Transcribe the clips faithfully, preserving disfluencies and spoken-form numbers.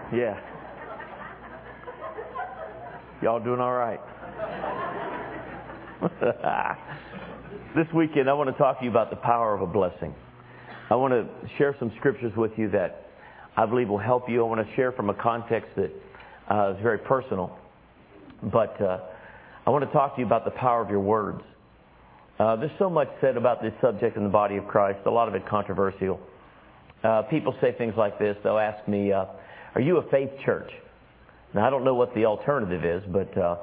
Yeah. Y'all doing all right? This weekend, I want to talk to you about the power of a blessing. I want to share some scriptures with you that I believe will help you. I want to share from a context that uh, is very personal. But uh, I want to talk to you about the power of your words. Uh, there's so much said about this subject in the body of Christ, a lot of it controversial. Uh, people say things like this. They'll ask me, uh, are you a faith church? Now, I don't know what the alternative is, but uh,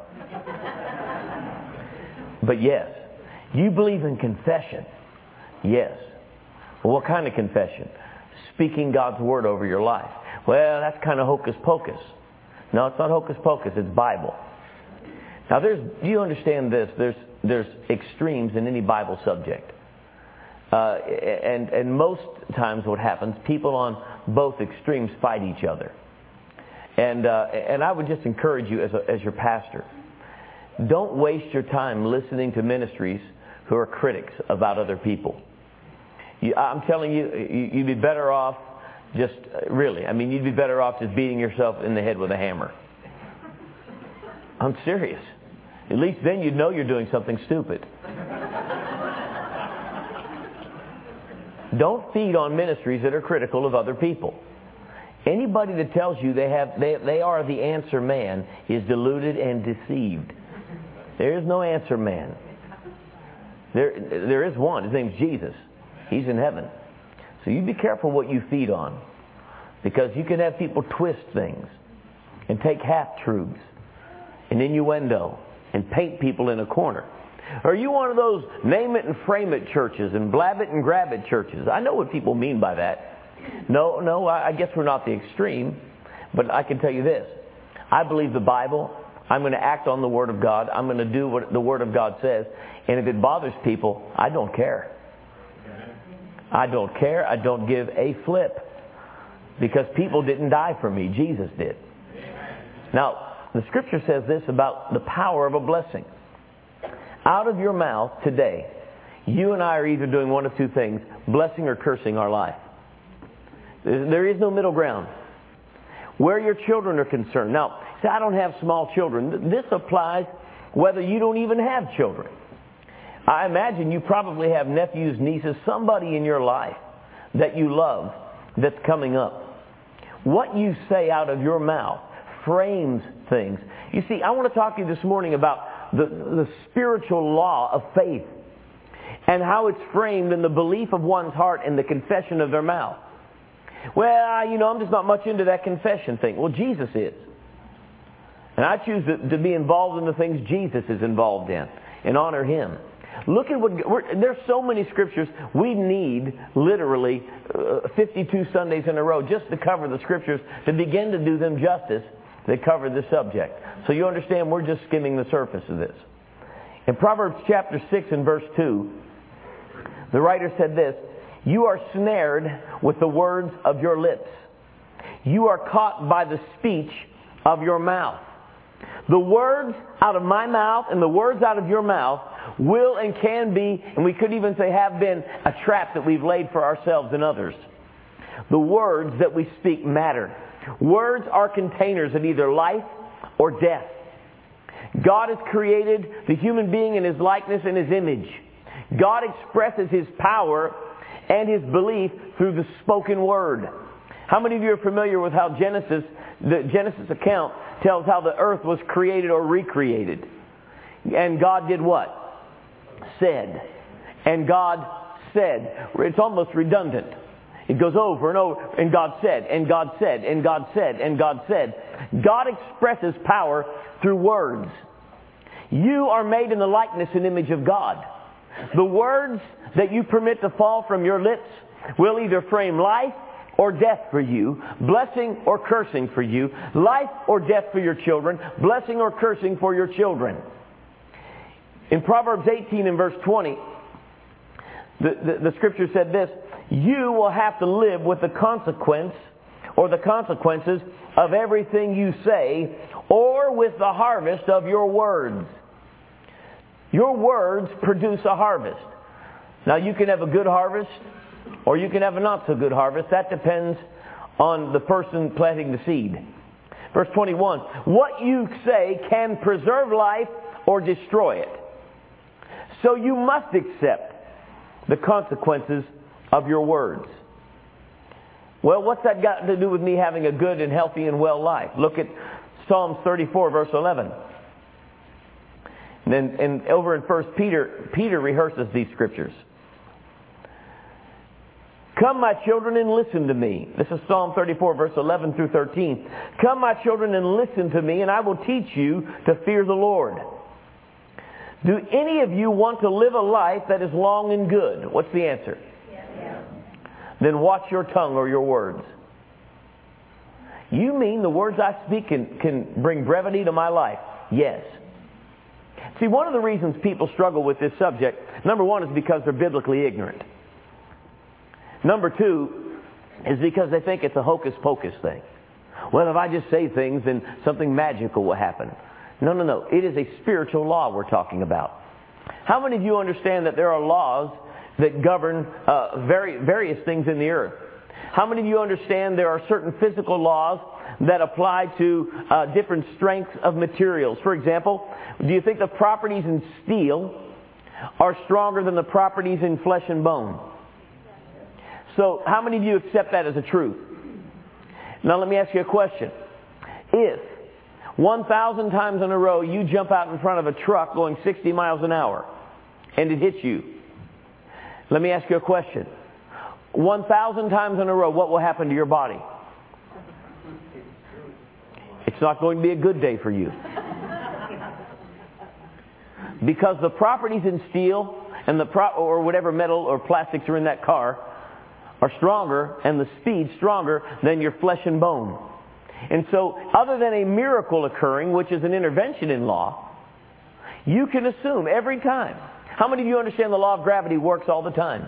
but yes. Do you believe in confession? Yes. Well, what kind of confession? Speaking God's word over your life. Well, that's kind of hocus pocus. No, it's not hocus pocus. It's Bible. Now, there's. Do you understand this? There's there's extremes in any Bible subject, uh, and and most times what happens, people on both extremes fight each other. And uh, and I would just encourage you as a, as your pastor, don't waste your time listening to ministries who are critics about other people. You, I'm telling you, you'd be better off just, really, I mean, you'd be better off just beating yourself in the head with a hammer. I'm serious. At least then you'd know you're doing something stupid. Don't feed on ministries that are critical of other people. Anybody that tells you they have they, they are the answer man is deluded and deceived. There is no answer man. There, there is one. His name's Jesus. He's in heaven. So you be careful what you feed on, because you can have people twist things and take half-truths and innuendo and paint people in a corner. Are you one of those name it and frame it churches and blab it and grab it churches? I know what people mean by that. No, no, I guess we're not the extreme, but I can tell you this. I believe the Bible. I'm going to act on the Word of God. I'm going to do what the Word of God says. And if it bothers people, I don't care. I don't care. I don't give a flip. Because people didn't die for me. Jesus did. Now, the Scripture says this about the power of a blessing. Out of your mouth today, you and I are either doing one of two things, blessing or cursing our life. There is no middle ground. Where your children are concerned. Now, see, I don't have small children. This applies whether you don't even have children. I imagine you probably have nephews, nieces, somebody in your life that you love that's coming up. What you say out of your mouth frames things. You see, I want to talk to you this morning about the, the spiritual law of faith and how it's framed in the belief of one's heart and the confession of their mouth. Well, you know, I'm just not much into that confession thing. Well, Jesus is. And I choose to, to be involved in the things Jesus is involved in and honor Him. Look at what, we're, there's so many scriptures. We need literally uh, fifty-two Sundays in a row just to cover the scriptures, to begin to do them justice that cover this subject. So you understand we're just skimming the surface of this. In Proverbs chapter six and verse two, the writer said this, you are snared with the words of your lips. You are caught by the speech of your mouth. The words out of my mouth and the words out of your mouth will and can be, and we could even say have been, a trap that we've laid for ourselves and others. The words that we speak matter. Words are containers of either life or death. God has created the human being in His likeness and His image. God expresses His power and His belief through the spoken word. How many of you are familiar with how Genesis, the Genesis account tells how the earth was created or recreated? And God did what? Said. And God said. It's almost redundant. It goes over and over. And God said, and God said, and God said, and God said. God expresses power through words. You are made in the likeness and image of God. The words that you permit to fall from your lips will either frame life or death for you, blessing or cursing for you, life or death for your children, blessing or cursing for your children. In Proverbs eighteen and verse twenty, the, the, the scripture said this, you will have to live with the consequence or the consequences of everything you say, or with the harvest of your words. Your words produce a harvest. Now, you can have a good harvest, or you can have a not so good harvest. That depends on the person planting the seed. Verse twenty-one, what you say can preserve life or destroy it. So you must accept the consequences of your words. Well, what's that got to do with me having a good and healthy and well life? Look at Psalms thirty-four, verse eleven. And then and over in First Peter, Peter rehearses these scriptures. Come, my children, and listen to me. This is Psalm thirty-four, verse eleven through thirteen. Come, my children, and listen to me, and I will teach you to fear the Lord. Do any of you want to live a life that is long and good? What's the answer? Yes. Then watch your tongue or your words. You mean the words I speak can, can bring brevity to my life? Yes. See, one of the reasons people struggle with this subject, number one, is because they're biblically ignorant. Number two is because they think it's a hocus-pocus thing. Well, if I just say things, then something magical will happen. No, no, no. It is a spiritual law we're talking about. How many of you understand that there are laws that govern uh, very, various things in the earth? How many of you understand there are certain physical laws that apply to uh, different strengths of materials? For example, do you think the properties in steel are stronger than the properties in flesh and bone? So, how many of you accept that as a truth? Now, let me ask you a question. If one thousand times in a row you jump out in front of a truck going sixty miles an hour and it hits you, let me ask you a question. one thousand times in a row, what will happen to your body? It's not going to be a good day for you. Because the properties in steel and the pro- or whatever metal or plastics are in that car are stronger, and the speed stronger than your flesh and bone. And so, other than a miracle occurring, which is an intervention in law, you can assume every time. How many of you understand the law of gravity works all the time?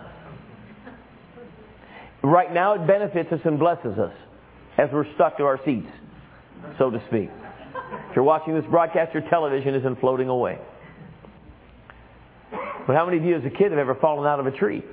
Right now it benefits us and blesses us as we're stuck to our seats, so to speak. If you're watching this broadcast, your television isn't floating away. But how many of you as a kid have ever fallen out of a tree?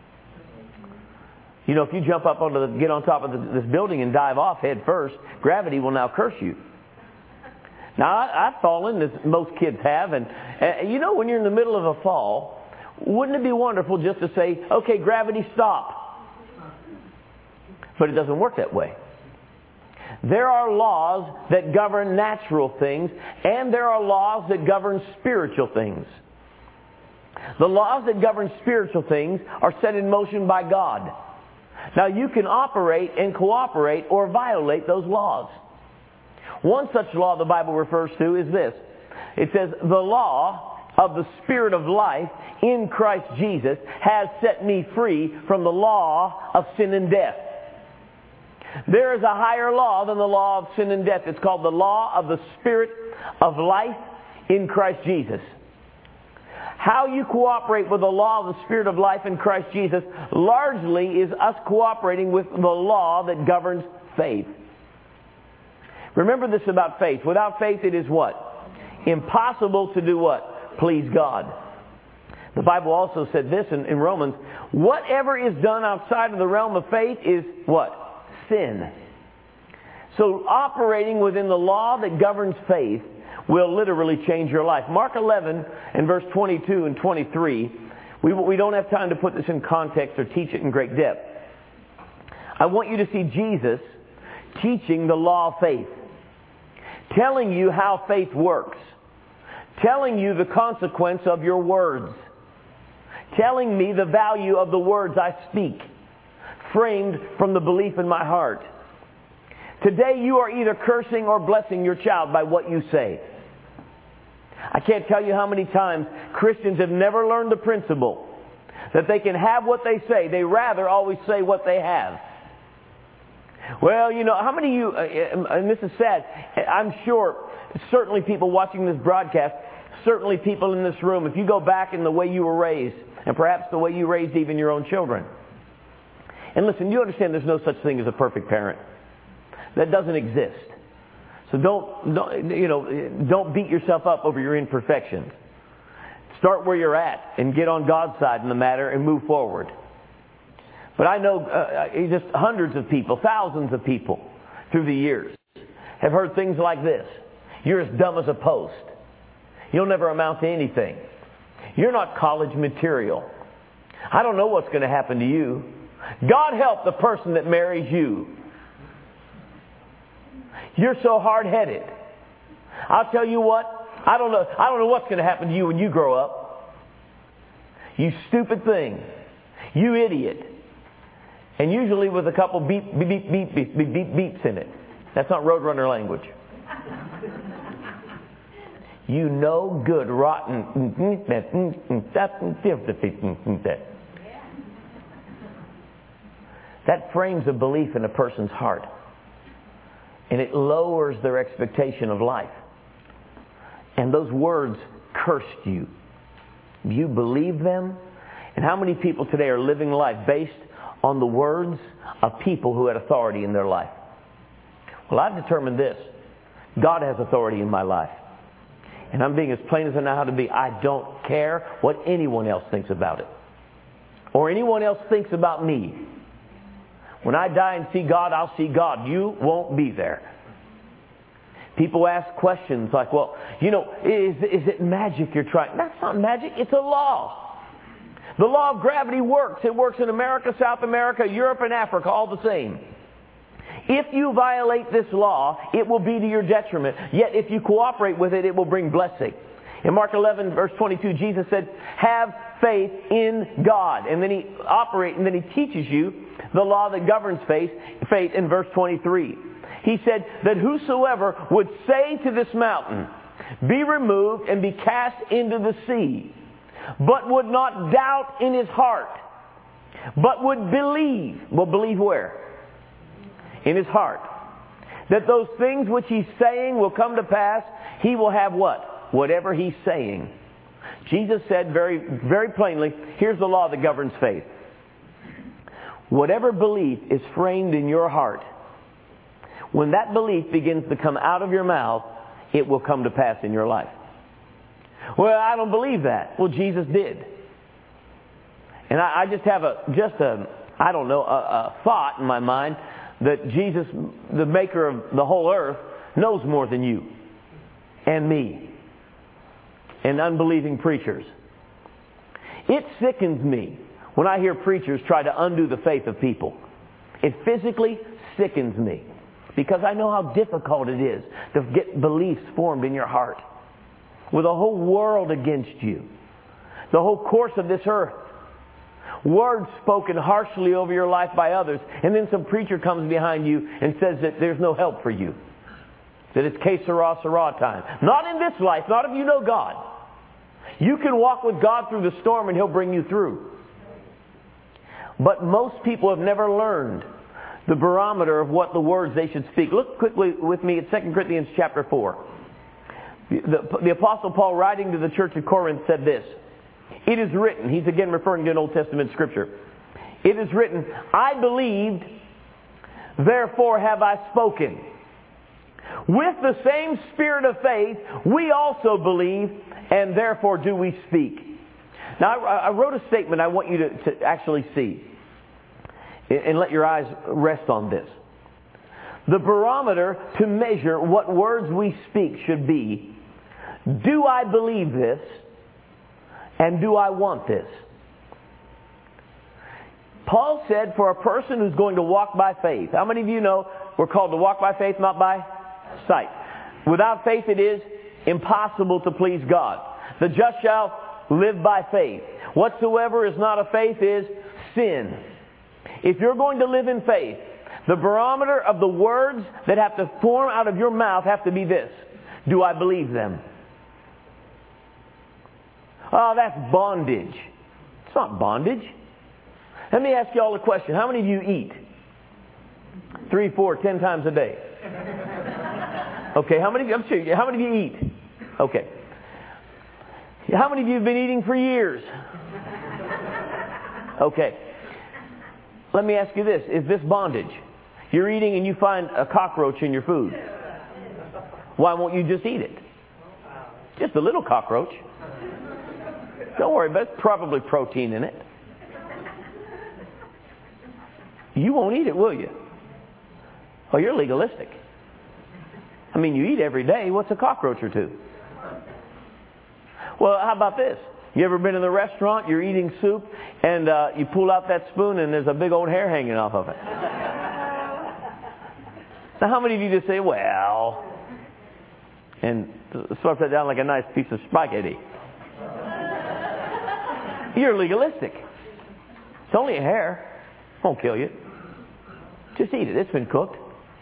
You know, if you jump up onto the, get on top of the, this building and dive off head first, gravity will now curse you. Now, I, I've fallen, as most kids have, and uh, you know, when you're in the middle of a fall, wouldn't it be wonderful just to say, okay, gravity, stop? But it doesn't work that way. There are laws that govern natural things, and there are laws that govern spiritual things. The laws that govern spiritual things are set in motion by God. Now, you can operate and cooperate or violate those laws. One such law the Bible refers to is this. It says, the law of the Spirit of life in Christ Jesus has set me free from the law of sin and death. There is a higher law than the law of sin and death. It's called the law of the Spirit of life in Christ Jesus. How you cooperate with the law of the Spirit of life in Christ Jesus largely is us cooperating with the law that governs faith. Remember this about faith. Without faith it is what? Impossible to do what? Please God. The Bible also said this in, in Romans. Whatever is done outside of the realm of faith is what? Sin. So operating within the law that governs faith will literally change your life. Mark eleven and verse twenty-two and twenty-three. We, we don't have time to put this in context or teach it in great depth. I want you to see Jesus teaching the law of faith. Telling you how faith works. Telling you the consequence of your words. Telling me the value of the words I speak. Framed from the belief in my heart. Today you are either cursing or blessing your child by what you say. I can't tell you how many times Christians have never learned the principle that they can have what they say. They rather always say what they have. Well, you know, how many of you, and this is sad, I'm sure, certainly people watching this broadcast, certainly people in this room, if you go back in the way you were raised, and perhaps the way you raised even your own children. And listen, you understand there's no such thing as a perfect parent. That doesn't exist. So don't, don't, you know, don't beat yourself up over your imperfections. Start where you're at and get on God's side in the matter and move forward. But I know uh, just hundreds of people, thousands of people through the years have heard things like this. You're as dumb as a post. You'll never amount to anything. You're not college material. I don't know what's going to happen to you. God help the person that marries you. You're so hard-headed. I'll tell you what, I don't know, I don't know what's going to happen to you when you grow up. You stupid thing. You idiot. And usually with a couple beep, beep, beep, beep, beep, beep, beep, beeps in it. That's not Roadrunner language. You no good, rotten. That frames a belief in a person's heart. And it lowers their expectation of life. And those words cursed you. You believe them? And how many people today are living life based on the words of people who had authority in their life? Well, I've determined this. God has authority in my life. And I'm being as plain as I know how to be. I don't care what anyone else thinks about it. Or anyone else thinks about me. When I die and see God, I'll see God. You won't be there. People ask questions like, well, you know, is, is it magic you're trying? That's not magic. It's a law. The law of gravity works. It works in America, South America, Europe, and Africa, all the same. If you violate this law, it will be to your detriment. Yet if you cooperate with it, it will bring blessing. In Mark eleven, verse twenty-two, Jesus said, have faith in God. And then he operates, and then he teaches you the law that governs faith, faith in verse twenty-three. He said that whosoever would say to this mountain, be removed and be cast into the sea, but would not doubt in his heart, but would believe. Well, believe where? In his heart. That those things which he's saying will come to pass, he will have what? Whatever he's saying. Jesus said very, very plainly, here's the law that governs faith. Whatever belief is framed in your heart, when that belief begins to come out of your mouth, it will come to pass in your life. Well, I don't believe that. Well, Jesus did. And I, I just have a, just a, I don't know, a, a thought in my mind that Jesus, the maker of the whole earth, knows more than you and me and unbelieving preachers. It sickens me when I hear preachers try to undo the faith of people. It physically sickens me because I know how difficult it is to get beliefs formed in your heart with a whole world against you, the whole course of this earth. Words spoken harshly over your life by others, and then some preacher comes behind you and says that there's no help for you. That it's que sera, sera time. Not in this life, not if you know God. You can walk with God through the storm and He'll bring you through. But most people have never learned the barometer of what the words they should speak. Look quickly with me at Second Corinthians chapter four. The, the, the Apostle Paul, writing to the church of Corinth, said this. It is written, he's again referring to an Old Testament scripture. It is written, I believed, therefore have I spoken. With the same spirit of faith, we also believe, and therefore do we speak. Now, I, I wrote a statement I want you to, to actually see. And let your eyes rest on this. The barometer to measure what words we speak should be, do I believe this? And do I want this? Paul said for a person who's going to walk by faith. How many of you know we're called to walk by faith, not by sight? Without faith it is impossible to please God. The just shall live by faith. Whatsoever is not of faith is sin. If you're going to live in faith, the barometer of the words that have to form out of your mouth have to be this. Do I believe them? Oh, that's bondage. It's not bondage. Let me ask you all a question. How many of you eat? Three, four, ten times a day. Okay, how many, I'm sure, how many of you eat? Okay. How many of you have been eating for years? Okay. Let me ask you this. Is this bondage? You're eating and you find a cockroach in your food. Why won't you just eat it? Just a little cockroach. Don't worry, but it's probably protein in it. you won't eat it, will you? Oh, you're legalistic. I mean, you eat every day. What's a cockroach or two? Well, how about this? You ever been in the restaurant, you're eating soup, and uh, you pull out that spoon and there's a big old hair hanging off of it? Now, how many of you just say, well, and stuff that down like a nice piece of spaghetti? You're legalistic. It's only a hair. Won't kill you. Just eat it. It's been cooked.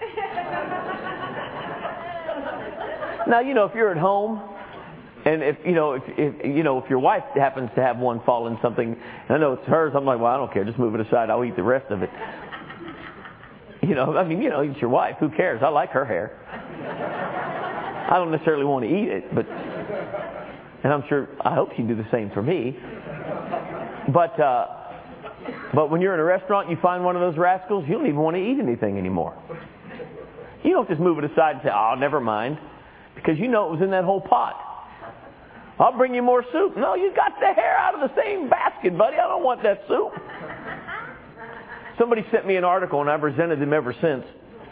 Now, you know, if you're at home, and if you know, if, if you know, if your wife happens to have one fall in something, and I know it's hers, I'm like, well, I don't care. Just move it aside. I'll eat the rest of it. You know, I mean, you know, it's your wife. Who cares? I like her hair. I don't necessarily want to eat it, but, and I'm sure, I hope she'd do the same for me. But, uh, but when you're in a restaurant, you find one of those rascals, you don't even want to eat anything anymore. You don't just move it aside and say, oh, never mind. Because you know it was in that whole pot. I'll bring you more soup. No, you got the hair out of the same basket, buddy. I don't want that soup. Somebody sent me an article, and I've resented them ever since,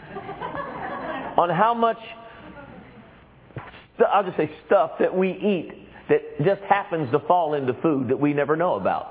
on how much, I'll just say stuff that we eat that just happens to fall into food that we never know about.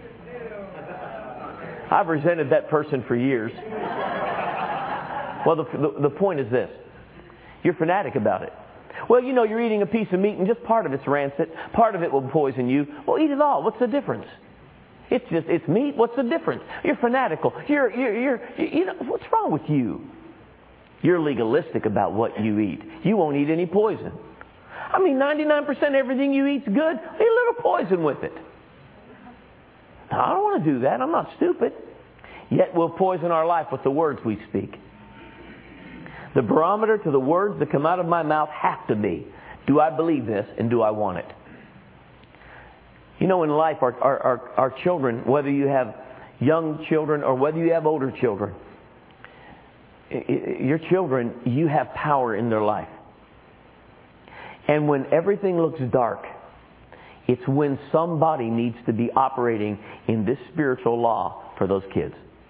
I've resented that person for years. Well, the, the, the point is this. You're fanatic about it. Well, you know, you're eating a piece of meat and just part of it's rancid. Part of it will poison you. Well, eat it all. What's the difference? It's just, it's meat. What's the difference? You're fanatical. You're, you're, you're, you know, what's wrong with you? You're legalistic about what you eat. You won't eat any poison. I mean, ninety-nine percent of everything you eat's good. Eat a little poison with it. No, I don't want to do that. I'm not stupid. Yet we'll poison our life with the words we speak. The barometer to the words that come out of my mouth have to be, do I believe this and do I want it? You know, in life, our, our, our, our children, whether you have young children or whether you have older children, your children, you have power in their life. And when everything looks dark, it's when somebody needs to be operating in this spiritual law for those kids.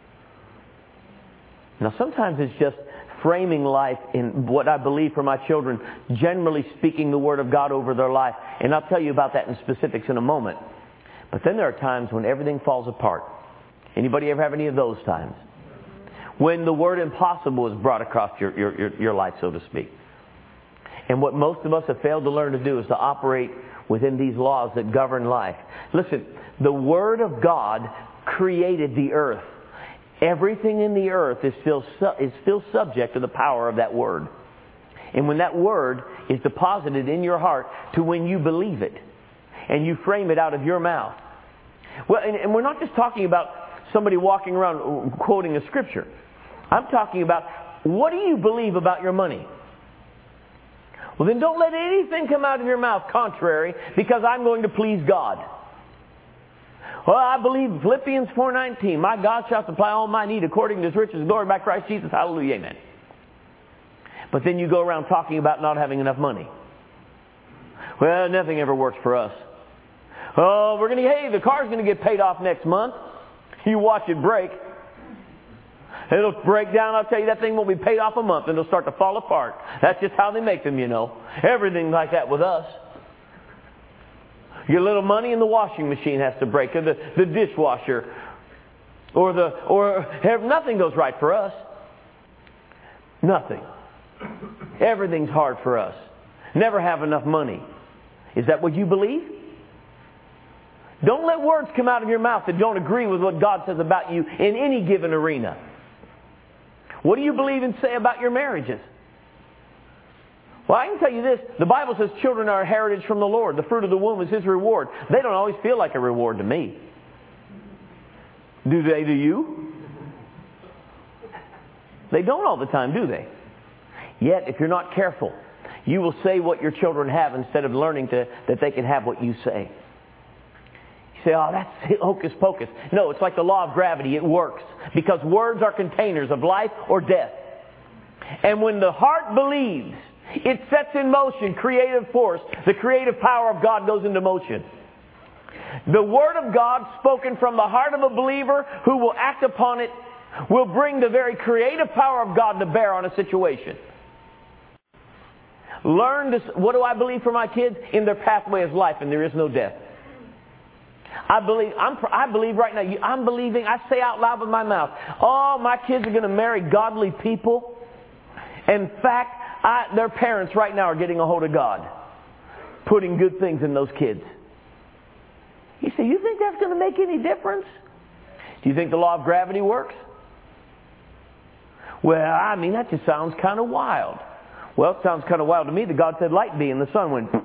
Now, sometimes it's just framing life in what I believe for my children, generally speaking the Word of God over their life. And I'll tell you about that in specifics in a moment. But then there are times when everything falls apart. Anybody ever have any of those times? When the word impossible is brought across your, your, your, your life, so to speak. And what most of us have failed to learn to do is to operate within these laws that govern life. Listen, the Word of God created the earth. Everything in the earth is still, su- is still subject to the power of that Word. And when that Word is deposited in your heart to when you believe it, and you frame it out of your mouth. Well, and, and we're not just talking about somebody walking around quoting a scripture. I'm talking about, what do you believe about your money? Well, then don't let anything come out of your mouth contrary, because I'm going to please God. Well, I believe Philippians four nineteen, my God shall supply all my need according to His riches and glory by Christ Jesus. Hallelujah, amen. But then you go around talking about not having enough money. Well, nothing ever works for us. Oh, we're going to, hey, the car's going to get paid off next month. You watch it break. It'll break down. I'll tell you, that thing won't be paid off a month, and it'll start to fall apart. That's just how they make them, you know. Everything like that with us. Your little money in the washing machine has to break, or the, the dishwasher, or the or nothing goes right for us. Nothing. Everything's hard for us. Never have enough money. Is that what you believe? Don't let words come out of your mouth that don't agree with what God says about you in any given arena. What do you believe and say about your marriages? Well, I can tell you this. The Bible says children are a heritage from the Lord. The fruit of the womb is His reward. They don't always feel like a reward to me. Do they to you? They don't all the time, do they? Yet, if you're not careful, you will say what your children have instead of learning to, that they can have what you say. You say, oh, that's hocus pocus. No, it's like the law of gravity. It works. Because words are containers of life or death. And when the heart believes, it sets in motion creative force. The creative power of God goes into motion. The Word of God spoken from the heart of a believer who will act upon it will bring the very creative power of God to bear on a situation. Learn this. What do I believe for my kids? In their pathway is life, and there is no death. I believe. I'm, I believe right now. I'm believing. I say out loud with my mouth, "Oh, my kids are going to marry godly people." In fact, I, their parents right now are getting a hold of God, putting good things in those kids. You say, "You think that's going to make any difference?" Do you think the law of gravity works? Well, I mean, that just sounds kind of wild. Well, it sounds kind of wild to me that God said light be, and the sun went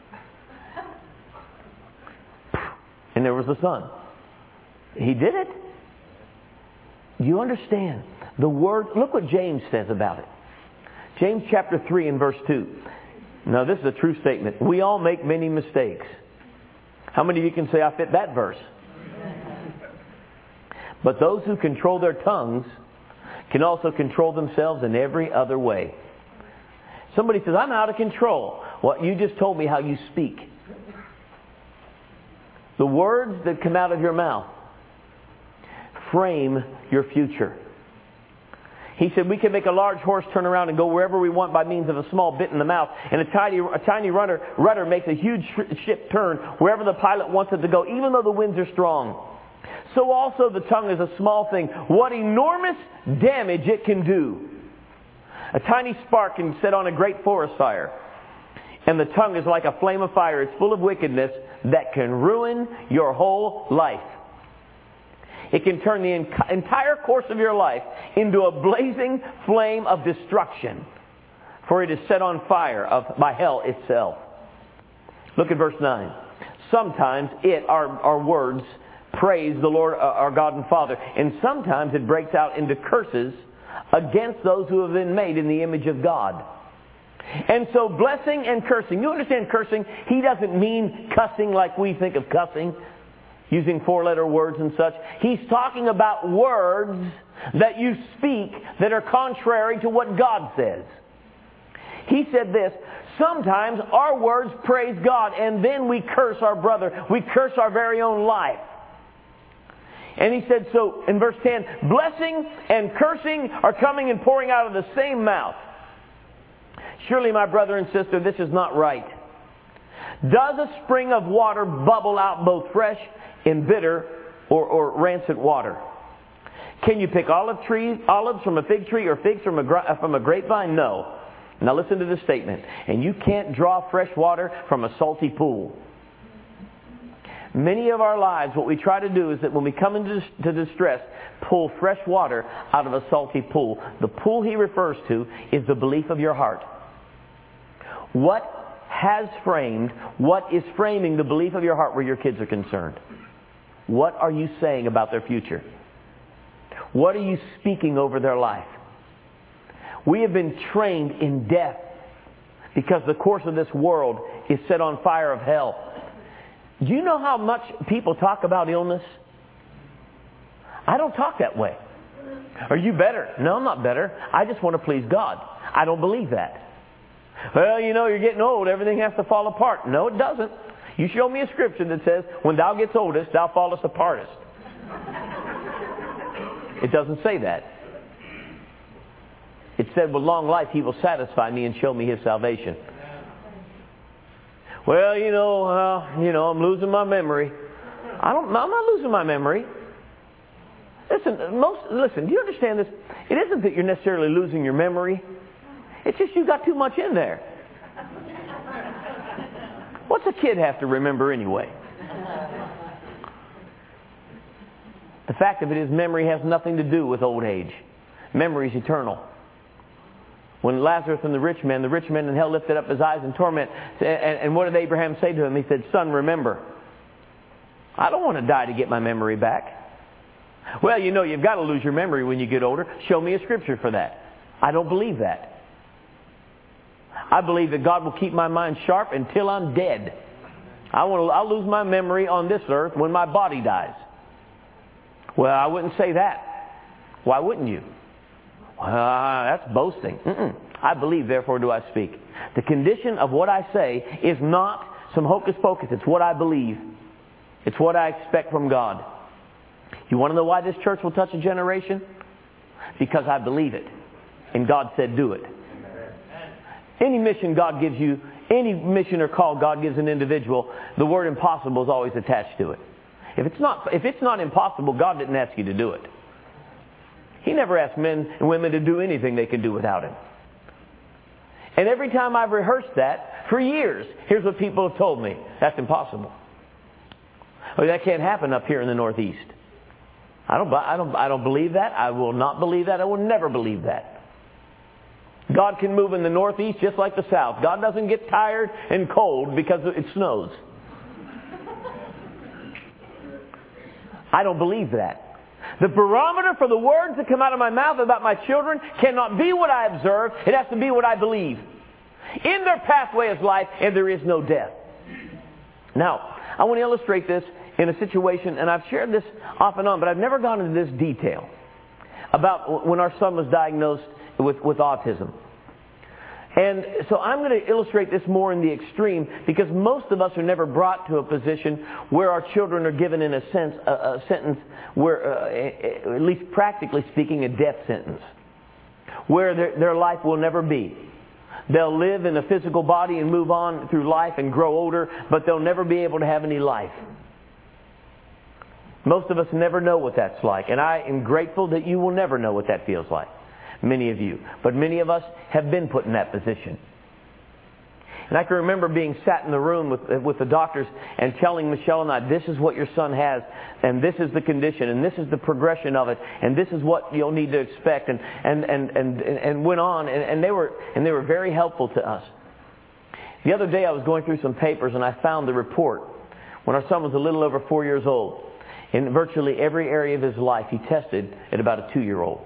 and there was the sun. He did it. Do you understand? The Word, look what James says about it. James chapter three and verse two. Now, this is a true statement. We all make many mistakes. How many of you can say I fit that verse? But those who control their tongues can also control themselves in every other way. Somebody says, "I'm out of control." Well, you just told me how you speak. The words that come out of your mouth frame your future. He said we can make a large horse turn around and go wherever we want by means of a small bit in the mouth. And a tiny, a tiny rudder, rudder makes a huge ship turn wherever the pilot wants it to go, even though the winds are strong. So also the tongue is a small thing. What enormous damage it can do. A tiny spark can set on a great forest fire. And the tongue is like a flame of fire. It's full of wickedness that can ruin your whole life. It can turn the entire course of your life into a blazing flame of destruction. For it is set on fire of, by hell itself. Look at verse nine. Sometimes it, our, our words, praise the Lord, uh, our God and Father. And sometimes it breaks out into curses against those who have been made in the image of God. And so blessing and cursing. You understand cursing? He doesn't mean cussing like we think of cussing, using four-letter words and such. He's talking about words that you speak that are contrary to what God says. He said this, sometimes our words praise God and then we curse our brother. We curse our very own life. And he said, so in verse ten, blessing and cursing are coming and pouring out of the same mouth. Surely, my brother and sister, this is not right. Does a spring of water bubble out both fresh and bitter or, or rancid water? Can you pick olive trees, olives from a fig tree or figs from a, from a grapevine? No. Now listen to this statement. And you can't draw fresh water from a salty pool. Many of our lives, what we try to do is that when we come into to distress, pull fresh water out of a salty pool. The pool he refers to is the belief of your heart. What has framed, what is framing the belief of your heart where your kids are concerned? What are you saying about their future? What are you speaking over their life? We have been trained in death because the course of this world is set on fire of hell. Do you know how much people talk about illness? I don't talk that way. Are you better? No, I'm not better. I just want to please God. I don't believe that. Well, you know, you're getting old. Everything has to fall apart. No, it doesn't. You show me a scripture that says, when thou gets oldest, thou fallest apartest. It doesn't say that. It said, with long life he will satisfy me and show me his salvation. Well, you know, uh, you know, I'm losing my memory. I don't. I'm not losing my memory. Listen, most. Listen. Do you understand this? It isn't that you're necessarily losing your memory. It's just you got too much in there. What's a kid have to remember anyway? The fact of it is, memory has nothing to do with old age. Memory is eternal. When Lazarus and the rich man, the rich man in hell lifted up his eyes in torment. And, and what did Abraham say to him? He said, son, remember. I don't want to die to get my memory back. Well, you know, you've got to lose your memory when you get older. Show me a scripture for that. I don't believe that. I believe that God will keep my mind sharp until I'm dead. I want to, I'll lose my memory on this earth when my body dies. Well, I wouldn't say that. Why wouldn't you? Uh, that's boasting. Mm-mm. I believe, therefore do I speak. The condition of what I say is not some hocus pocus. It's what I believe. It's what I expect from God. You want to know why this church will touch a generation? because I believe it. And God said do it. Any mission God gives you, any mission or call God gives an individual, the word impossible is always attached to it. If it's not, if it's not impossible, God didn't ask you to do it. He never asked men and women to do anything they can do without Him. And every time I've rehearsed that, for years, here's what people have told me. That's impossible. Well, that can't happen up here in the Northeast. I don't, I don't, I don't believe that. I will not believe that. I will never believe that. God can move in the Northeast just like the South. God doesn't get tired and cold because it snows. I don't believe that. The barometer for the words that come out of my mouth about my children cannot be what I observe. It has to be what I believe. In their pathway is life, and there is no death. Now, I want to illustrate this in a situation, and I've shared this off and on, but I've never gone into this detail about when our son was diagnosed with, with autism. And so I'm going to illustrate this more in the extreme because most of us are never brought to a position where our children are given, in a sense, a, a sentence where, uh, at least practically speaking, a death sentence, where their, their life will never be. They'll live in a physical body and move on through life and grow older, but they'll never be able to have any life. Most of us never know what that's like, and I am grateful that you will never know what that feels like. Many of you. But many of us have been put in that position. And I can remember being sat in the room with, with the doctors and telling Michelle and I, this is what your son has, and this is the condition, and this is the progression of it, and this is what you'll need to expect, and, and, and, and, and went on, and, and, they were, and they were very helpful to us. The other day I was going through some papers and I found the report when our son was a little over four years old. In virtually every area of his life, he tested at about a two-year-old.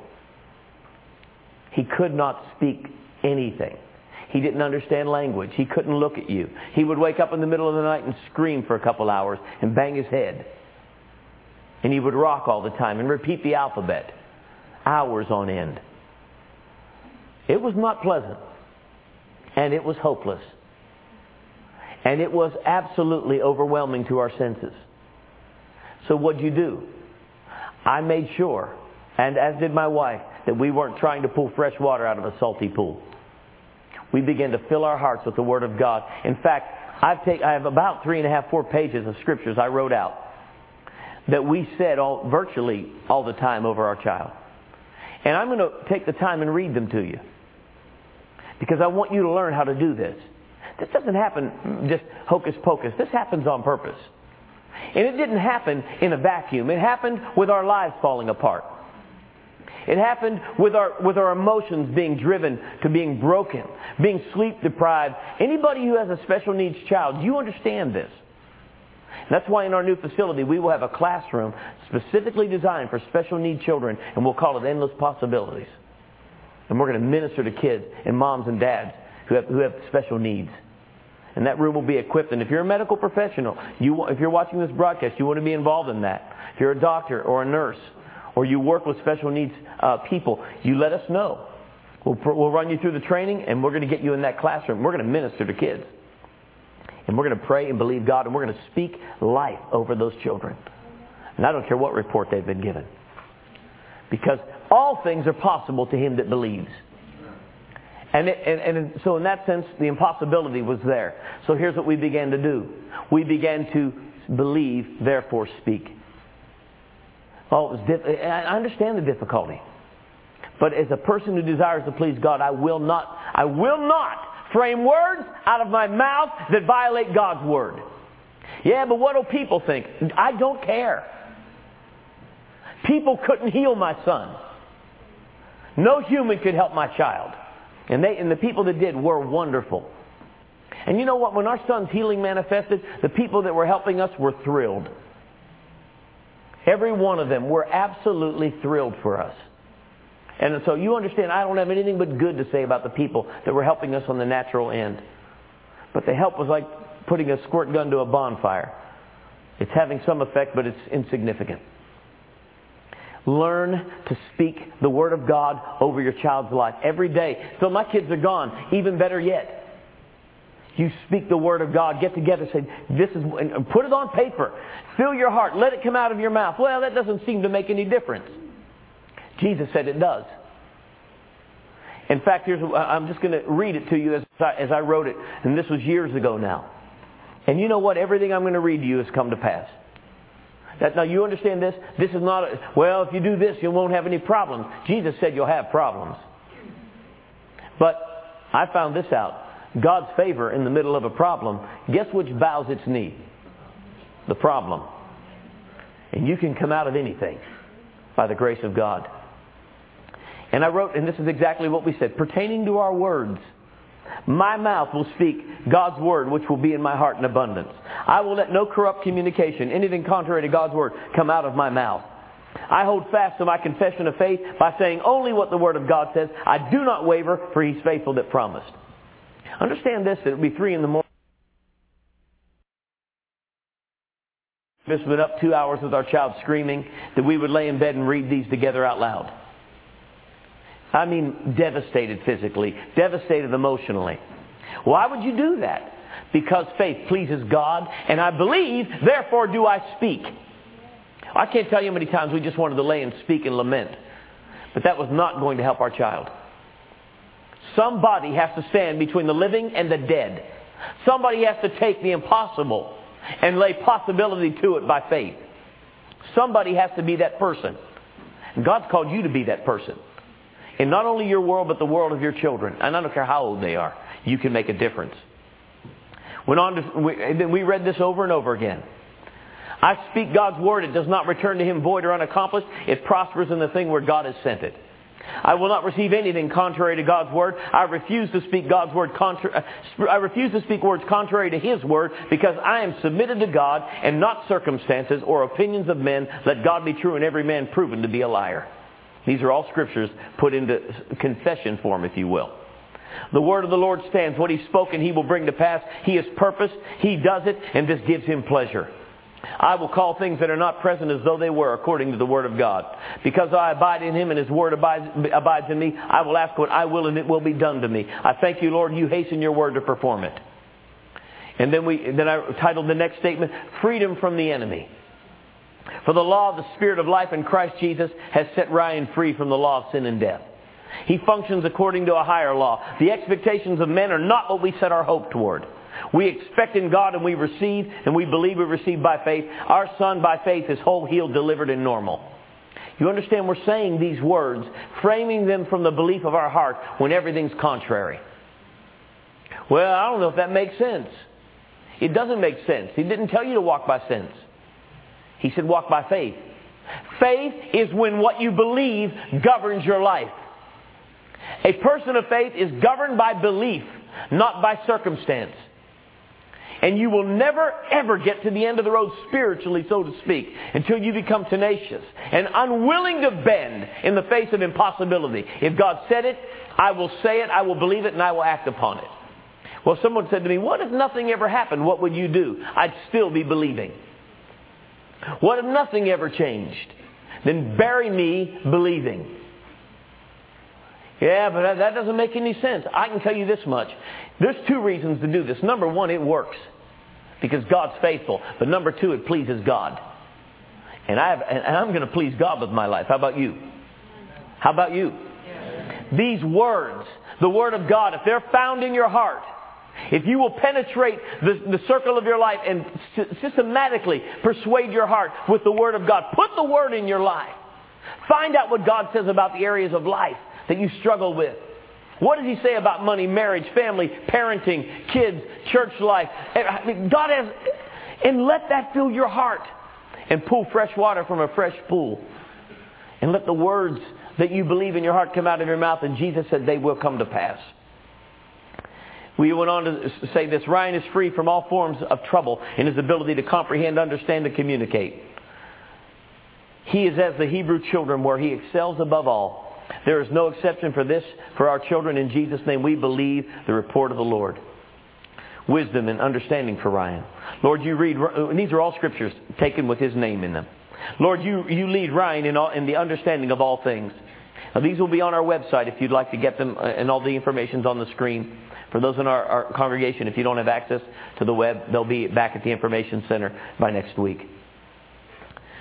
He could not speak anything. He didn't understand language. He couldn't look at you. He would wake up in the middle of the night and scream for a couple hours and bang his head. And he would rock all the time and repeat the alphabet, hours on end. It was not pleasant. And it was hopeless. And it was absolutely overwhelming to our senses. So what'd you do? I made sure, and as did my wife, that we weren't trying to pull fresh water out of a salty pool. We began to fill our hearts with the Word of God. In fact, I've take, I have about three and a half, four pages of scriptures I wrote out that we said all, virtually all the time over our child. And I'm going to take the time and read them to you because I want you to learn how to do this. This doesn't happen just hocus pocus. This happens on purpose. And it didn't happen in a vacuum. It happened with our lives falling apart. It happened with our with our emotions being driven to being broken, being sleep deprived. Anybody who has a special needs child, you understand this. That's why in our new facility we will have a classroom specifically designed for special need children, and we'll call it Endless Possibilities. And we're going to minister to kids and moms and dads who have who have special needs. And that room will be equipped. And if you're a medical professional, you if you're watching this broadcast, you want to be involved in that. If you're a doctor or a nurse, or you work with special needs uh, people, you let us know. We'll, we'll run you through the training, and we're going to get you in that classroom. We're going to minister to kids. And we're going to pray and believe God, and we're going to speak life over those children. And I don't care what report they've been given. Because all things are possible to him that believes. And, it, and, and so in that sense, the impossibility was there. So here's what we began to do. We began to believe, therefore speak. Oh, it was diff- I understand the difficulty. But as a person who desires to please God, I will not, I will not frame words out of my mouth that violate God's Word. Yeah, but what do people think? I don't care. People couldn't heal my son. No human could help my child. And they, and the people that did were wonderful. And you know what? When our son's healing manifested, the people that were helping us were thrilled. Every one of them were absolutely thrilled for us. And so you understand, I don't have anything but good to say about the people that were helping us on the natural end. But the help was like putting a squirt gun to a bonfire. It's having some effect, but it's insignificant. Learn to speak the Word of God over your child's life every day. So my kids are gone. Even better yet, you speak the Word of God. Get together, say, "This is," and put it on paper. Fill your heart. Let it come out of your mouth. Well, that doesn't seem to make any difference. Jesus said it does. In fact, here's, I'm just going to read it to you as I, as I wrote it. And this was years ago now. And you know what? Everything I'm going to read to you has come to pass. That, now, you understand this? This is not, a, well, if you do this, you won't have any problems. Jesus said you'll have problems. But I found this out. God's favor in the middle of a problem, guess which bows its knee? The problem. And you can come out of anything by the grace of God. And I wrote, and this is exactly what we said, pertaining to our words, my mouth will speak God's word, which will be in my heart in abundance. I will let no corrupt communication, anything contrary to God's word, come out of my mouth. I hold fast to my confession of faith by saying only what the word of God says. I do not waver, for He's faithful that promised. Understand this, that it will be three in the morning. We've been up two hours with our child screaming, that we would lay in bed and read these together out loud. I mean, devastated physically, devastated emotionally. Why would you do that? Because faith pleases God, and I believe, therefore do I speak. I can't tell you how many times we just wanted to lay and speak and lament. But that was not going to help our child. Somebody has to stand between the living and the dead. Somebody has to take the impossible and lay possibility to it by faith. Somebody has to be that person. And God's called you to be that person. In not only your world, but the world of your children. And I don't care how old they are. You can make a difference. Went on to, we, we read this over and over again. I speak God's word. It does not return to Him void or unaccomplished. It prospers in the thing where God has sent it. I will not receive anything contrary to God's word. I refuse to speak God's word contra- I refuse to speak words contrary to His word, because I am submitted to God and not circumstances or opinions of men. Let God be true and every man proven to be a liar. These are all scriptures put into confession form, if you will. The word of the Lord stands. What He's spoken, He will bring to pass. He has purposed. He does it, and this gives Him pleasure. I will call things that are not present as though they were, according to the word of God. Because I abide in Him and His word abides, abides in me, I will ask what I will, and it will be done to me. I thank you, Lord, you hasten your word to perform it. And then we then I titled the next statement, Freedom from the Enemy. For the law of the Spirit of life in Christ Jesus has set Ryan free from the law of sin and death. He functions according to a higher law. The expectations of men are not what we set our hope toward. We expect in God and we receive, and we believe we receive by faith. Our son by faith is whole, healed, delivered, and normal. You understand, we're saying these words, framing them from the belief of our heart when everything's contrary. Well, I don't know if that makes sense. It doesn't make sense. He didn't tell you to walk by sense. He said walk by faith. Faith is when what you believe governs your life. A person of faith is governed by belief, not by circumstance. And you will never, ever get to the end of the road spiritually, so to speak, until you become tenacious and unwilling to bend in the face of impossibility. If God said it, I will say it, I will believe it, and I will act upon it. Well, someone said to me, what if nothing ever happened? What would you do? I'd still be believing. What if nothing ever changed? Then bury me believing. Yeah, but that doesn't make any sense. I can tell you this much. There's two reasons to do this. Number one, it works because God's faithful. But number two, it pleases God. And, I have, and I'm going to please God with my life. How about you? How about you? These words, the Word of God, if they're found in your heart, if you will penetrate the, the circle of your life and systematically persuade your heart with the Word of God, put the Word in your life. Find out what God says about the areas of life that you struggle with. What does He say about money, marriage, family, parenting, kids, church life? God has, and let that fill your heart. And pull fresh water from a fresh pool. And let the words that you believe in your heart come out of your mouth. And Jesus said they will come to pass. We went on to say this. Ryan is free from all forms of trouble in his ability to comprehend, understand, and communicate. He is as the Hebrew children where he excels above all. There is no exception for this for our children. In Jesus' name we believe the report of the Lord. Wisdom and understanding for Ryan. Lord, you read, and these are all scriptures taken with his name in them. Lord, you, you lead Ryan in, all, in the understanding of all things. Now, these will be on our website if you'd like to get them, and all the information's on the screen. For those in our, our congregation, if you don't have access to the web, they'll be back at the information center by next week.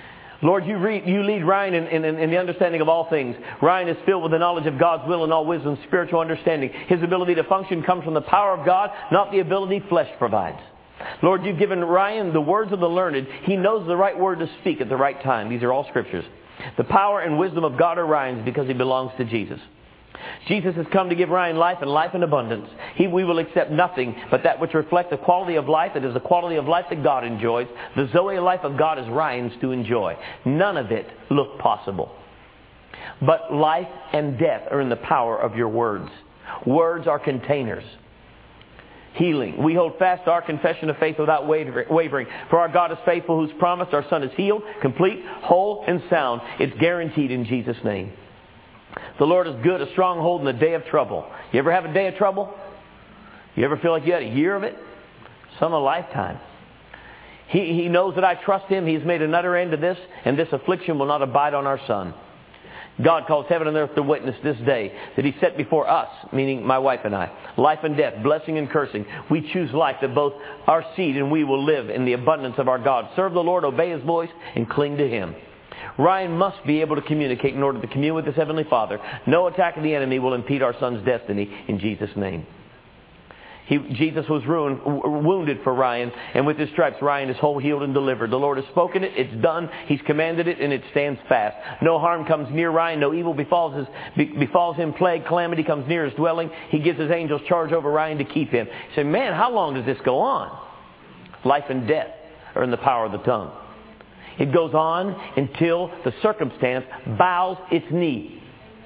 Lord, you, read, you lead Ryan in, in, in the understanding of all things. Ryan is filled with the knowledge of God's will and all wisdom, spiritual understanding. His ability to function comes from the power of God, not the ability flesh provides. Lord, you've given Ryan the words of the learned. He knows the right word to speak at the right time. These are all scriptures. The power and wisdom of God are Ryan's because he belongs to Jesus. Jesus has come to give Ryan life and life in abundance. He, we will accept nothing but that which reflects the quality of life that is the quality of life that God enjoys. The Zoe life of God is Ryan's to enjoy. None of it looked possible. But life and death are in the power of your words. Words are containers. Healing. We hold fast to our confession of faith without wavering. For our God is faithful, who's promised our son is healed, complete, whole, and sound. It's guaranteed in Jesus' name. The Lord is good, a stronghold in the day of trouble. You ever have a day of trouble? You ever feel like you had a year of it? Some a lifetime. He, he knows that I trust Him. He's made an utter end to this, and this affliction will not abide on our son. God calls heaven and earth to witness this day that He set before us, meaning my wife and I, life and death, blessing and cursing. We choose life that both our seed and we will live in the abundance of our God. Serve the Lord, obey His voice, and cling to Him. Ryan must be able to communicate in order to commune with His Heavenly Father. No attack of the enemy will impede our son's destiny in Jesus' name. He, Jesus was ruined, wounded for Ryan, and with His stripes, Ryan is whole, healed, and delivered. The Lord has spoken it, it's done, He's commanded it, and it stands fast. No harm comes near Ryan, no evil befalls, his, befalls him, plague, calamity comes near his dwelling. He gives His angels charge over Ryan to keep him. You say, man, how long does this go on? Life and death are in the power of the tongue. It goes on until the circumstance bows its knee.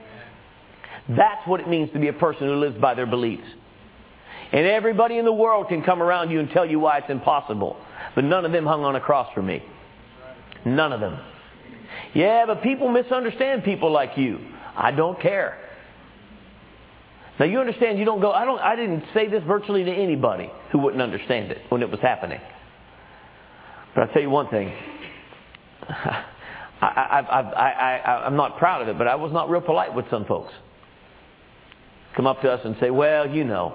That's what it means to be a person who lives by their beliefs. And everybody in the world can come around you and tell you why it's impossible. But none of them hung on a cross for me. None of them. Yeah, but people misunderstand people like you. I don't care. Now you understand, you don't go, I don't. I didn't say this virtually to anybody who wouldn't understand it when it was happening. But I'll tell you one thing. I, I, I, I, I, I'm not proud of it, but I was not real polite with some folks. Come up to us and say, well, you know,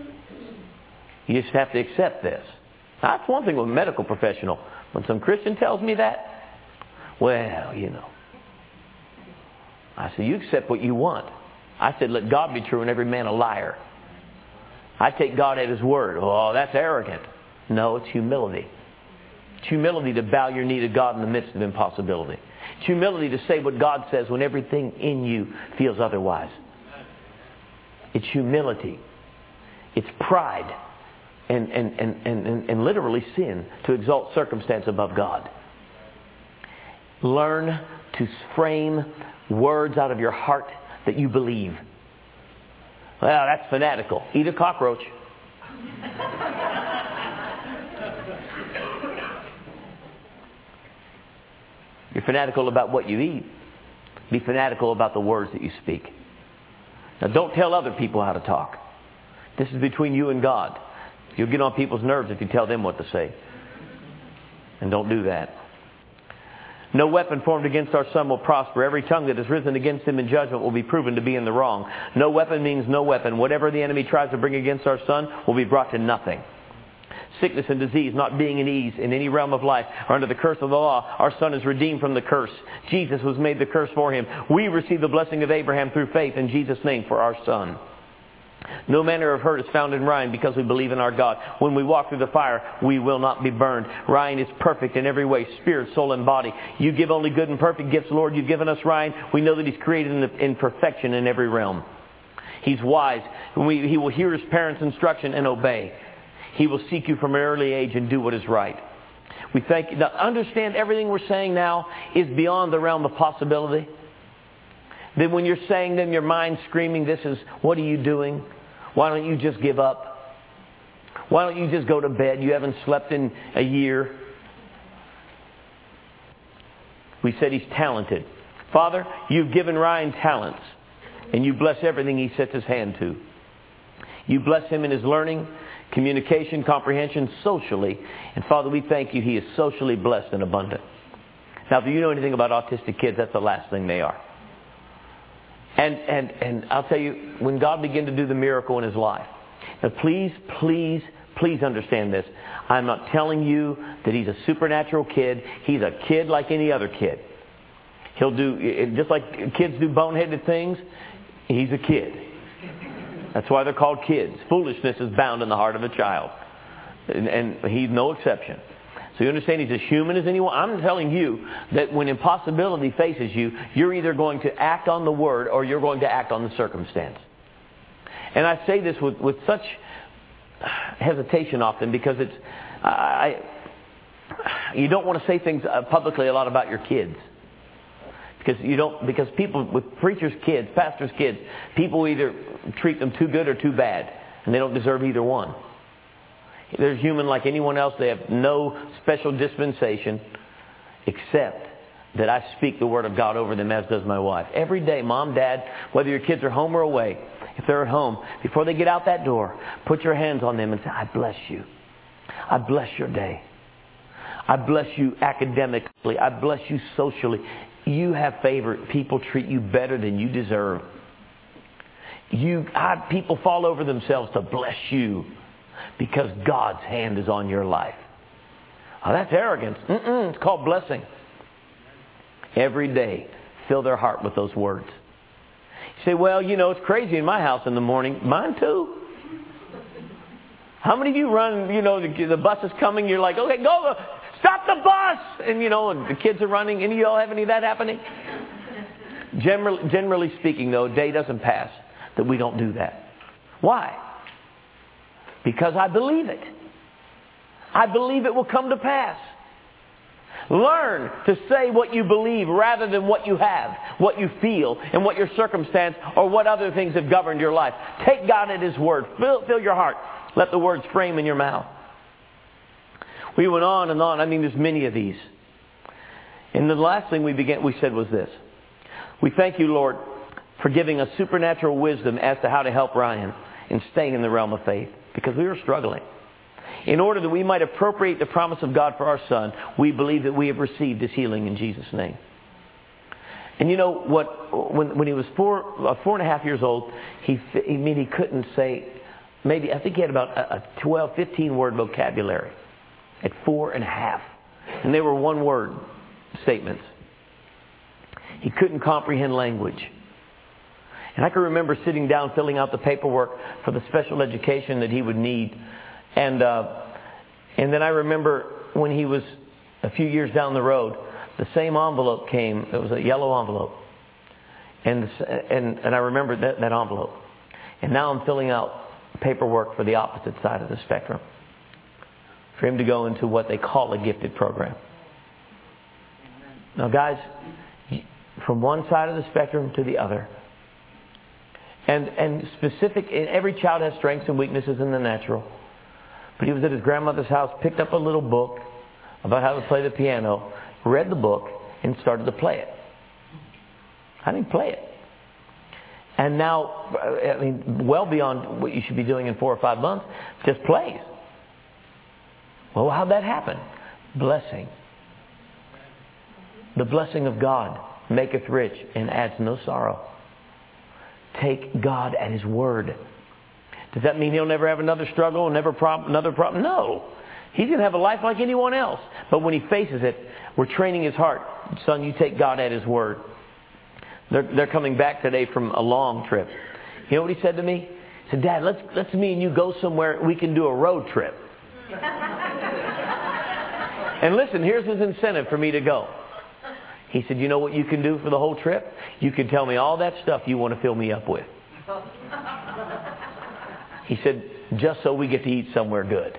you just have to accept this. Now, that's one thing with a medical professional. When some Christian tells me that, well, you know. I said, you accept what you want. I said, let God be true and every man a liar. I take God at His word. Oh, that's arrogant. No, it's humility. It's humility to bow your knee to God in the midst of impossibility. It's humility to say what God says when everything in you feels otherwise. It's humility. It's pride. And, and, and, and, and literally sin to exalt circumstance above God. Learn to frame words out of your heart that you believe. Well, that's fanatical. Eat a cockroach. You're fanatical about what you eat. Be fanatical about the words that you speak. Now, don't tell other people how to talk. This is between you and God. You'll get on people's nerves if you tell them what to say. And don't do that. No weapon formed against our son will prosper. Every tongue that has risen against him in judgment will be proven to be in the wrong. No weapon means no weapon. Whatever the enemy tries to bring against our son will be brought to nothing. Sickness and disease not being in ease in any realm of life are under the curse of the law. Our son is redeemed from the curse. Jesus was made the curse for him. We receive the blessing of Abraham through faith in Jesus' name for our son. No manner of hurt is found in Ryan because we believe in our God. When we walk through the fire, we will not be burned. Ryan is perfect in every way, spirit, soul, and body. You give only good and perfect gifts, Lord. You've given us Ryan. We know that he's created in, in perfection in every realm. He's wise. We, he will hear his parents' instruction and obey. He will seek you from an early age and do what is right. We thank you. Now, understand everything we're saying now is beyond the realm of possibility. Then when you're saying them, your mind's screaming, this is, what are you doing? Why don't you just give up? Why don't you just go to bed? You haven't slept in a year. We said he's talented. Father, you've given Ryan talents, and you bless everything he sets his hand to. You bless him in his learning, communication, comprehension, socially. And Father, we thank you he is socially blessed and abundant. Now, if you know anything about autistic kids, that's the last thing they are. And, and, and I'll tell you, when God began to do the miracle in his life, now please, please, please understand this. I'm not telling you that he's a supernatural kid. He's a kid like any other kid. He'll do, just like kids do boneheaded things, he's a kid. That's why they're called kids. Foolishness is bound in the heart of a child. And, and he's no exception. So you understand he's as human as anyone. I'm telling you that when impossibility faces you, you're either going to act on the word or you're going to act on the circumstance. And I say this with, with such hesitation often because it's I, you don't want to say things publicly a lot about your kids. Because you don't, because people with preachers' kids, pastors' kids, people either treat them too good or too bad, and they don't deserve either one. They're human like anyone else. They have no special dispensation, except that I speak the word of God over them, as does my wife. Every day, mom, dad, whether your kids are home or away, if they're at home, before they get out that door, put your hands on them and say, "I bless you. I bless your day. I bless you academically. I bless you socially. You have favor. People treat you better than you deserve. You, I, people fall over themselves to bless you because God's hand is on your life." Oh, that's arrogance. Mm-mm, it's called blessing. Every day, fill their heart with those words. You say, "Well, you know, it's crazy in my house in the morning." Mine too. How many of you run, you know, the, the bus is coming, you're like, "Okay, go, stop the bus!" And, you know, and the kids are running. Any of y'all have any of that happening? Generally, generally speaking, though, a day doesn't pass that we don't do that. Why? Because I believe it. I believe it will come to pass. Learn to say what you believe rather than what you have, what you feel, and what your circumstance or what other things have governed your life. Take God at His word. Fill, fill your heart. Let the words frame in your mouth. We went on and on. I mean, there's many of these. And the last thing we began, we said was this. We thank you, Lord, for giving us supernatural wisdom as to how to help Ryan in staying in the realm of faith, because we were struggling. In order that we might appropriate the promise of God for our son, we believe that we have received His healing in Jesus' name. And you know what? When, when he was four, uh, four and a half years old, he, I mean, he couldn't say, maybe, I think he had about a, a twelve, fifteen word vocabulary at four and a half. And they were one word statements. He couldn't comprehend language. And I can remember sitting down filling out the paperwork for the special education that he would need. And uh, and then I remember when he was a few years down the road, the same envelope came. It was a yellow envelope. And and, and I remember that, that envelope. And now I'm filling out paperwork for the opposite side of the spectrum, for him to go into what they call a gifted program. Now, guys, from one side of the spectrum to the other. And and specific, every child has strengths and weaknesses in the natural. But he was at his grandmother's house, picked up a little book about how to play the piano, read the book, and started to play it. I didn't play it. And now, I mean, well beyond what you should be doing in four or five months, just plays. Well, how'd that happen? Blessing. The blessing of God maketh rich and adds no sorrow. Take God at His word. Does that mean he'll never have another struggle, never prob- another problem? No. He's going to have a life like anyone else. But when he faces it, we're training his heart. Son, you take God at His word. They're, they're coming back today from a long trip. You know what he said to me? He said, "Dad, let's, let's me and you go somewhere we can do a road trip." And listen, here's his incentive for me to go. He said, "You know what you can do for the whole trip? You can tell me all that stuff you want to fill me up with." He said, "Just so we get to eat somewhere good."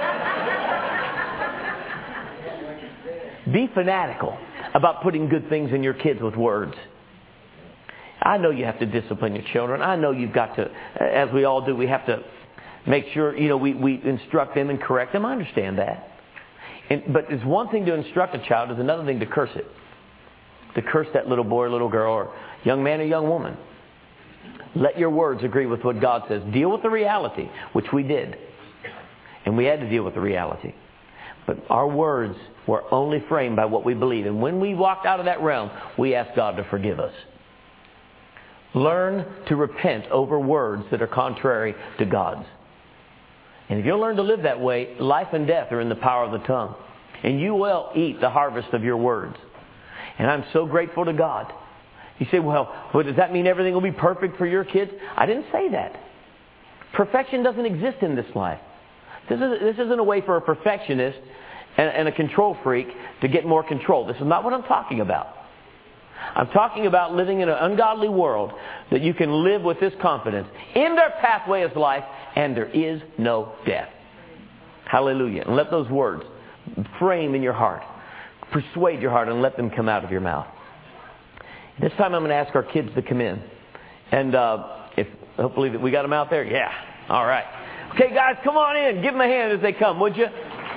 Be fanatical about putting good things in your kids with words. I know you have to discipline your children. I know you've got to, as we all do, we have to make sure, you know, we, we instruct them and correct them. I understand that. And, but it's one thing to instruct a child, it's another thing to curse it. To curse that little boy or little girl or young man or young woman. Let your words agree with what God says. Deal with the reality, which we did. And we had to deal with the reality. But our words were only framed by what we believe. And when we walked out of that realm, we asked God to forgive us. Learn to repent over words that are contrary to God's. And if you'll learn to live that way, life and death are in the power of the tongue. And you will eat the harvest of your words. And I'm so grateful to God. You say, well, well, does that mean everything will be perfect for your kids? I didn't say that. Perfection doesn't exist in this life. This, is, this isn't a way for a perfectionist and, and a control freak to get more control. This is not what I'm talking about. I'm talking about living in an ungodly world that you can live with this confidence. In their pathway is life, and there is no death. Hallelujah. And let those words frame in your heart. Persuade your heart and let them come out of your mouth. This time I'm going to ask our kids to come in. And uh, if hopefully that we got them out there. Yeah. All right. Okay, guys, come on in. Give them a hand as they come, would you?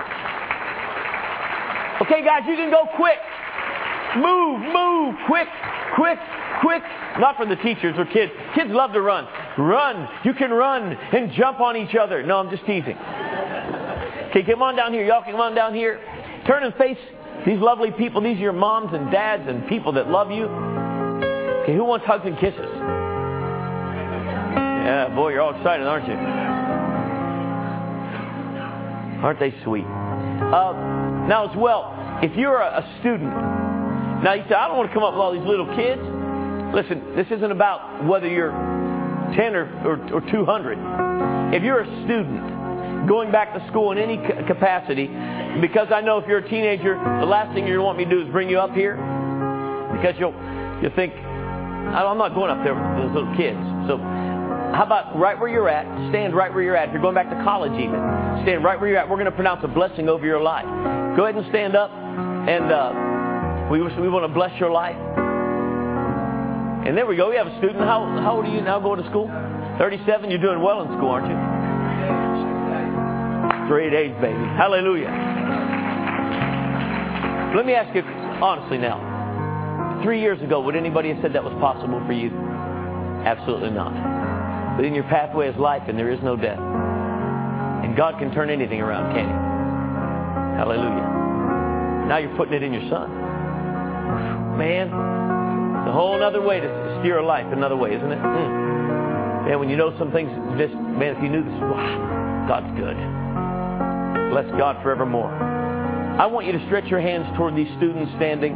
Okay, guys, you can go quick. Move, move, quick, quick, quick. Not for the teachers or kids. Kids love to run. Run. You can run and jump on each other. No, I'm just teasing. Okay, come on down here. Y'all come on down here. Turn and face these lovely people. These are your moms and dads and people that love you. Okay, who wants hugs and kisses? Yeah, boy, you're all excited, aren't you? Aren't they sweet? Uh, now as well, if you're a, a student, now you say, I don't want to come up with all these little kids. Listen, this isn't about whether you're ten or, or, or two hundred. If you're a student going back to school in any capacity, because I know if you're a teenager, the last thing you want me to do is bring you up here, because you'll you'll think, I'm not going up there with those little kids. So how about right where you're at? Stand right where you're at. If you're going back to college even, stand right where you're at. We're going to pronounce a blessing over your life. Go ahead and stand up, and uh, we we want to bless your life. And there we go. We have a student. How how old are you now going to school? thirty-seven. You're doing well in school, aren't you? Straight A's, baby. Hallelujah. Let me ask you honestly now. Three years ago, would anybody have said that was possible for you? Absolutely not. But in your pathway is life, and there is no death. And God can turn anything around, can't He? Hallelujah. Now you're putting it in your son. Man, it's a whole other way to steer a life, another way, isn't it? Mm. Man, when you know some things, just, man, if you knew this, wow, God's good. Bless God forevermore. I want you to stretch your hands toward these students standing.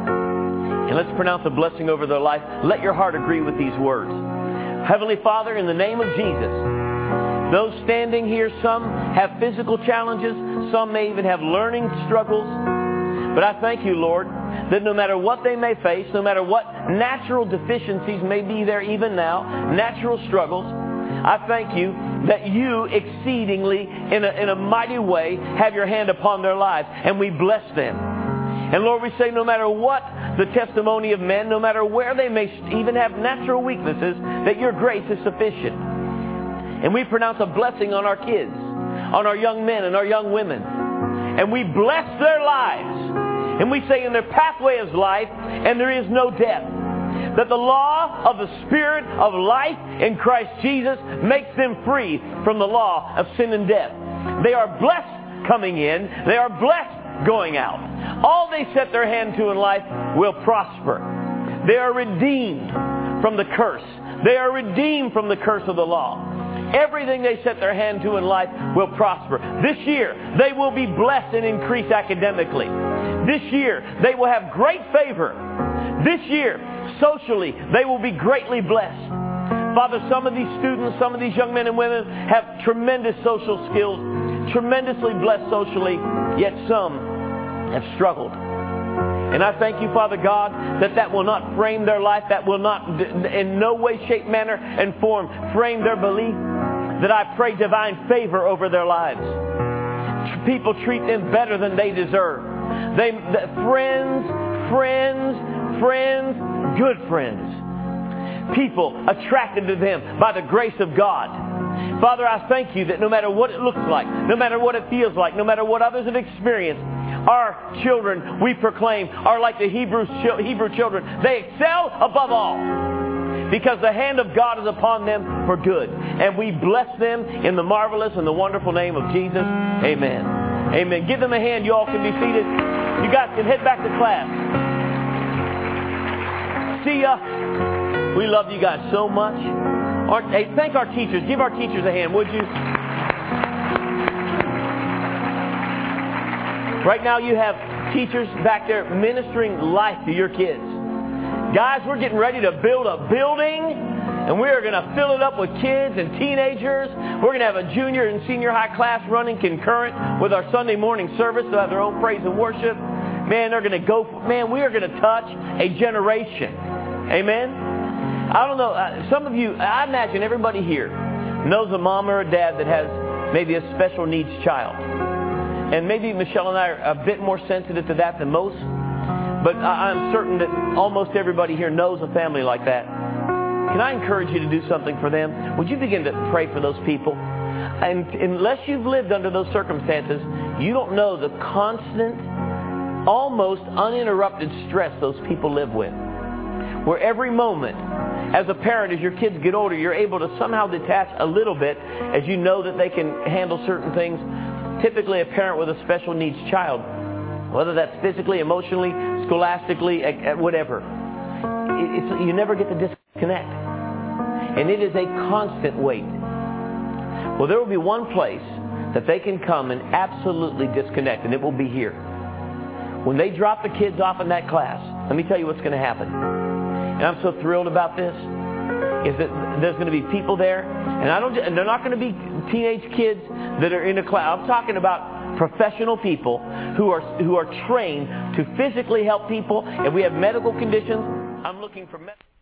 And let's pronounce a blessing over their life. Let your heart agree with these words. Heavenly Father, in the name of Jesus, those standing here, some have physical challenges. Some may even have learning struggles. But I thank you, Lord, that no matter what they may face, no matter what natural deficiencies may be there even now, natural struggles, I thank you that you exceedingly, in a, in a mighty way, have your hand upon their lives. And we bless them. And Lord, we say no matter what the testimony of men, no matter where they may even have natural weaknesses, that your grace is sufficient. And we pronounce a blessing on our kids, on our young men and our young women. And we bless their lives. And we say in their pathway is life, and there is no death. That the law of the Spirit of life in Christ Jesus makes them free from the law of sin and death. They are blessed coming in. They are blessed going out. All they set their hand to in life will prosper. They are redeemed from the curse. They are redeemed from the curse of the law. Everything they set their hand to in life will prosper. This year, they will be blessed and increase academically. This year, they will have great favor. This year, socially, they will be greatly blessed. Father, some of these students, some of these young men and women have tremendous social skills, tremendously blessed socially, yet some have struggled. And I thank you, Father God, that that will not frame their life, that will not in no way, shape, manner, and form frame their belief. That I pray divine favor over their lives. People treat them better than they deserve. They, the, friends, friends, friends, good friends. People attracted to them by the grace of God. Father, I thank you that no matter what it looks like, no matter what it feels like, no matter what others have experienced, our children, we proclaim, are like the Hebrew, Hebrew children. They excel above all because the hand of God is upon them for good. And we bless them in the marvelous and the wonderful name of Jesus. Amen. Amen. Give them a hand. You all can be seated. You guys can head back to class. See ya. We love you guys so much. Our, hey, thank our teachers. Give our teachers a hand, would you? Right now you have teachers back there ministering life to your kids. Guys, we're getting ready to build a building, and we are going to fill it up with kids and teenagers. We're going to have a junior and senior high class running concurrent with our Sunday morning service. They'll have their own praise and worship. Man, they're going to go, man, we are going to touch a generation. Amen? I don't know, uh, some of you, I imagine everybody here knows a mom or a dad that has maybe a special needs child. And maybe Michelle and I are a bit more sensitive to that than most. But I'm certain that almost everybody here knows a family like that. Can I encourage you to do something for them? Would you begin to pray for those people? And unless you've lived under those circumstances, you don't know the constant, almost uninterrupted stress those people live with. Where every moment, as a parent, as your kids get older, you're able to somehow detach a little bit as you know that they can handle certain things. Typically a parent with a special needs child, whether that's physically, emotionally, scholastically, whatever, it's, you never get to disconnect. And it is a constant weight. Well, there will be one place that they can come and absolutely disconnect, and it will be here. When they drop the kids off in that class, let me tell you what's going to happen. And I'm so thrilled about this, is that there's going to be people there, and I don't, and they're not going to be teenage kids that are in a class. I'm talking about professional people who are who are trained to physically help people. If we have medical conditions, I'm looking for medical